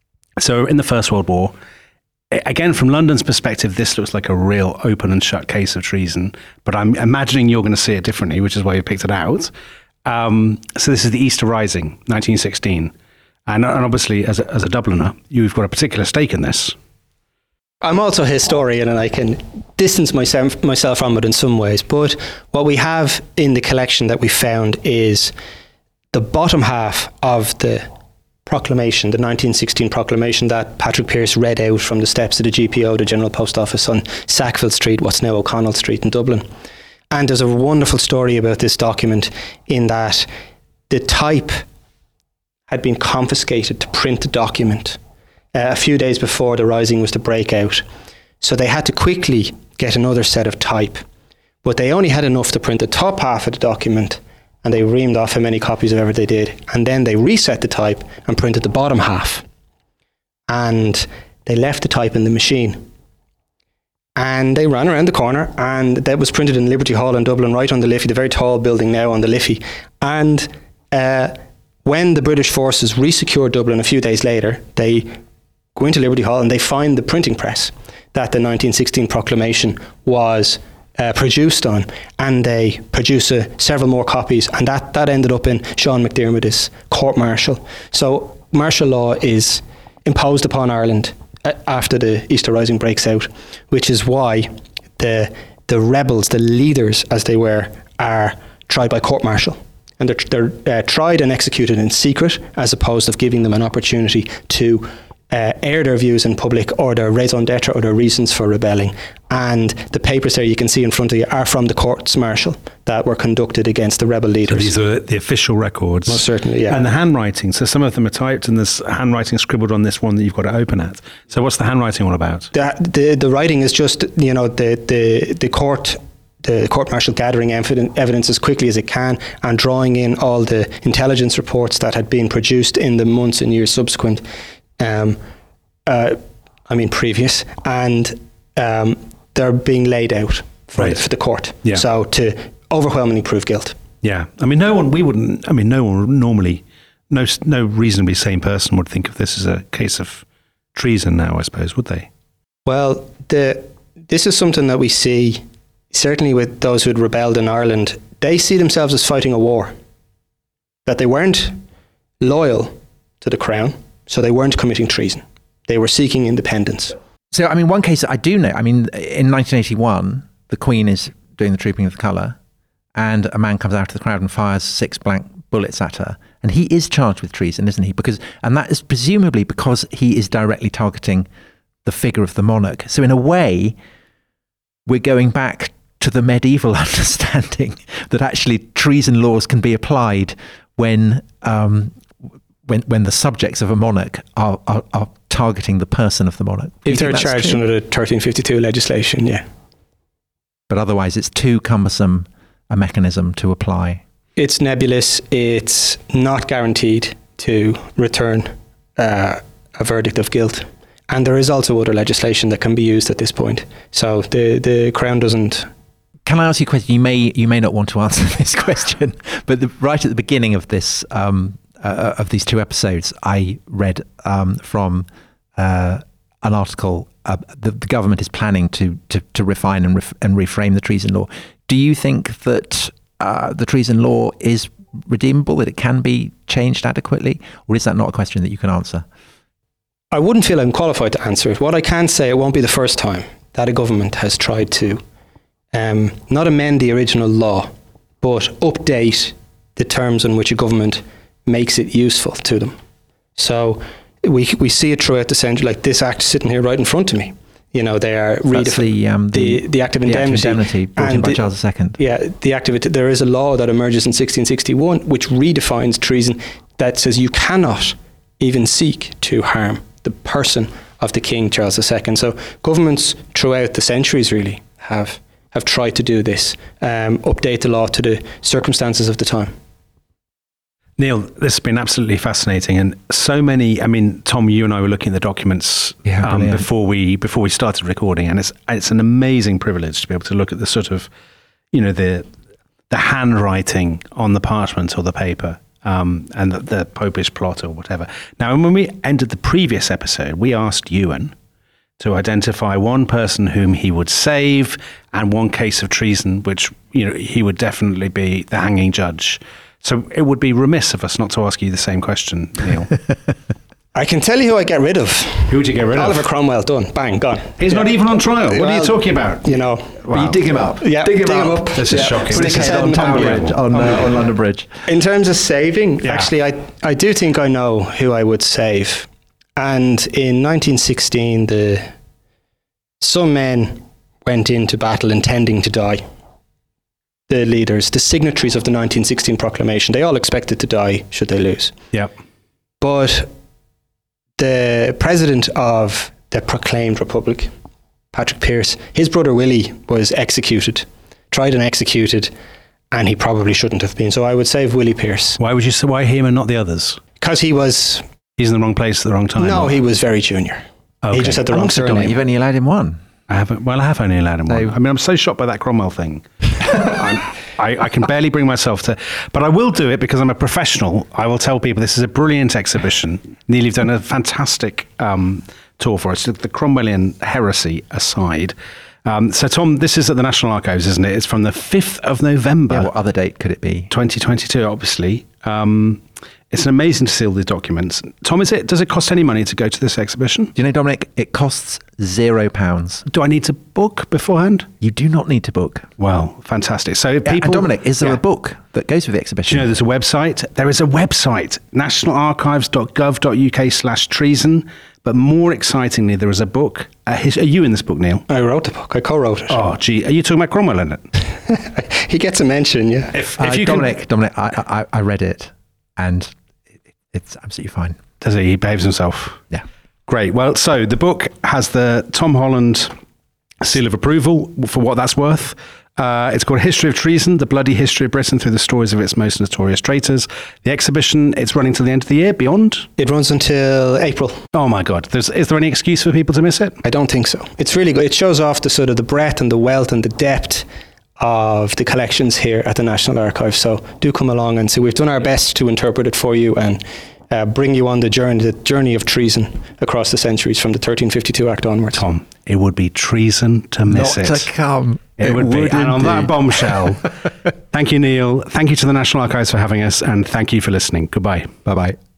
So in the First World War, again, from London's perspective, this looks like a real open and shut case of treason. But I'm imagining you're going to see it differently, which is why you picked it out. Um, so this is the Easter Rising, nineteen sixteen. And, and obviously, as a, as a Dubliner, you've got a particular stake in this. I'm also a historian and I can distance myself, myself from it in some ways. But what we have in the collection that we found is the bottom half of the proclamation, the nineteen sixteen proclamation that Patrick Pearse read out from the steps of the G P O, the General Post Office on Sackville Street, what's now O'Connell Street in Dublin. And there's a wonderful story about this document in that the type had been confiscated to print the document Uh, a few days before the rising was to break out. So they had to quickly get another set of type. But they only had enough to print the top half of the document, and they reamed off how many copies of ever they did. And then they reset the type and printed the bottom half. And they left the type in the machine. And they ran around the corner, and that was printed in Liberty Hall in Dublin, right on the Liffey, the very tall building now on the Liffey. And uh, when the British forces resecured Dublin a few days later, they go into Liberty Hall and they find the printing press that the nineteen sixteen proclamation was uh, produced on, and they produce uh, several more copies, and that, that ended up in Sean McDermott's court-martial. So martial law is imposed upon Ireland uh, after the Easter Rising breaks out, which is why the the rebels, the leaders as they were, are tried by court-martial. And they're, they're uh, tried and executed in secret, as opposed to giving them an opportunity to Uh, air their views in public, or their raison d'etre, or their reasons for rebelling. And the papers there you can see in front of you are from the courts martial that were conducted against the rebel leaders. So these are the official records. Most certainly, yeah. And the handwriting, so some of them are typed, and there's handwriting scribbled on this one that you've got to open at. So what's the handwriting all about? The, the, the writing is just, you know, the, the, the court the court-martial gathering evidence, evidence as quickly as it can and drawing in all the intelligence reports that had been produced in the months and years subsequent, um, uh, I mean previous, and um, they're being laid out for, Right. for the court. Yeah. So to overwhelmingly prove guilt. Yeah. I mean, no one, we wouldn't, I mean, no one normally, no, no reasonably sane person would think of this as a case of treason now, I suppose, would they? Well, the this is something that we see, certainly with those who had rebelled in Ireland. They see themselves as fighting a war, that they weren't loyal to the crown, so they weren't committing treason. They were seeking independence. So, I mean, one case that I do know, I mean, in nineteen eighty-one, the Queen is doing the Trooping of the Colour, and a man comes out of the crowd and fires six blank bullets at her. And he is charged with treason, isn't he? Because, and that is presumably because he is directly targeting the figure of the monarch. So in a way, we're going back to the medieval understanding that actually treason laws can be applied when um, when when the subjects of a monarch are, are, are targeting the person of the monarch. Do you If they're think that's charged true? under the thirteen fifty-two legislation, yeah. But otherwise, it's too cumbersome a mechanism to apply. It's nebulous. It's not guaranteed to return uh, a verdict of guilt. And there is also other legislation that can be used at this point. So the, the Crown doesn't... Can I ask you a question? You may you may not want to answer this question, but the, right at the beginning of this um, uh, of these two episodes, I read um, from uh, an article. Uh, the, the government is planning to to, to refine and ref, and reframe the treason law. Do you think that uh, the treason law is redeemable? That it can be changed adequately, or is that not a question that you can answer? I wouldn't feel I'm qualified to answer it. What I can say, it won't be the first time that a government has tried to um, not amend the original law, but update the terms in which a government makes it useful to them. So we we see it throughout the century, like this act sitting here right in front of me. You know, they are That's the, um, the, the Act of the Indemnity, Act of Indemnity brought in by the, Charles the Second. Yeah, the Act of it. There is a law that emerges in sixteen sixty-one which redefines treason, that says you cannot even seek to harm the person of the King, Charles the Second. So governments throughout the centuries really have have tried to do this, um, update the law to the circumstances of the time. Neil, this has been absolutely fascinating, and so many. I mean, Tom, you and I were looking at the documents Yeah, um, brilliant. before we before we started recording, and it's it's an amazing privilege to be able to look at the sort of, you know, the the handwriting on the parchment or the paper, um, and the, the Popish plot or whatever. Now, when we ended the previous episode, we asked Ewan to identify one person whom he would save and one case of treason, which, you know, he would definitely be the hanging judge. So it would be remiss of us not to ask you the same question, Neil. I can tell you who I get rid of. Who would you get rid Oliver of? Cromwell, done. Bang, gone. He's not even on trial. What are Well, you talking about? You know. Wow. You dig him up. Yeah, dig him dig him up. up. This is Yeah. shocking. Stick This his is head on Tower unbelievable. Bridge, on, uh, on London Bridge. In terms of saving, Yeah. actually, I I do think I know who I would save. And in nineteen sixteen, the some men went into battle intending to die. The leaders, the signatories of the nineteen sixteen proclamation, they all expected to die should they lose. Yep. But the president of the proclaimed republic, Patrick Pearse, his brother Willie was executed, tried and executed, and he probably shouldn't have been. So I would save Willie Pearse. Why would you say why him and not the others? Because he was, He's in the wrong place at the wrong time. no, or- he was very junior. Okay. He just had the How wrong long's it, Dominic? surname. You've only allowed him one. I haven't. Well, I have only allowed him one. So- I mean, I'm so shocked by that Cromwell thing. I'm, I, I can barely bring myself to, but I will do it because I'm a professional. I will tell people this is a brilliant exhibition. Neil, you've done a fantastic um, tour for us. The Cromwellian heresy aside. Um, so, Tom, this is at the National Archives, isn't it? It's from the fifth of November, Yeah, what other date could it be? twenty twenty-two, obviously. Um, it's amazing to see all these documents. Tom, is it? Does it cost any money to go to this exhibition? Do you know, Dominic, it costs zero pounds. Do I need to book beforehand? You do not need to book. Well, fantastic. So, Yeah, people. and Dominic, is there Yeah. a book that goes with the Do exhibition? you know there's a website? There is a website, nationalarchives.gov.uk slash treason. But more excitingly, there is a book. Uh, his, are you in this book, Neil? I wrote the book. I co-wrote it. Oh, gee. Are you talking about Cromwell in it? He gets a mention, yeah. If, Uh, if you can- Dominic, Dominic, I, I, I read it, and it, it's absolutely fine. Does he? He behaves himself. Yeah. Great. Well, so the book has the Tom Holland seal of approval for what that's worth. Uh, it's called History of Treason, the bloody history of Britain through the stories of its most notorious traitors. The exhibition, it's running till the end of the year, beyond? It runs until April. Oh my God. There's, is there any excuse for people to miss it? I don't think so. It's really good. It shows off the sort of the breadth and the wealth and the depth of the collections here at the National Archives. So do come along and see. We've done our best to interpret it for you and uh, bring you on the journey, the journey of treason across the centuries from the thirteen fifty-two Act onwards. Tom, it would be treason to miss Not it. to come. It, it would, would be. Indeed. And on that bombshell, thank you, Neil. Thank you to the National Archives for having us, and thank you for listening. Goodbye. Bye-bye.